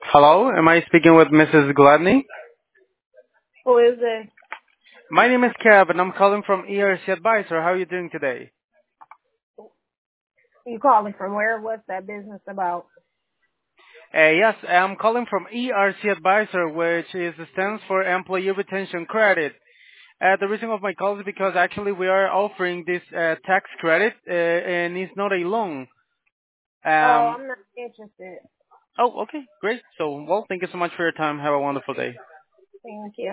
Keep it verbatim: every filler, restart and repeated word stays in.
Hello, am I speaking with Missus Gladney? Who is it? My name is Kev, and I'm calling from E R C Advisor. How are you doing today? You calling from where? What's that business about? Uh, yes, I'm calling from E R C Advisor, which is stands for Employee Retention Credit. Uh, the reason of my call is because actually we are offering this uh, tax credit, uh, and it's not a loan. Oh, Um, I'm not interested. oh, okay, great. So, well, thank you so much for your time. Have a wonderful day. Thank you.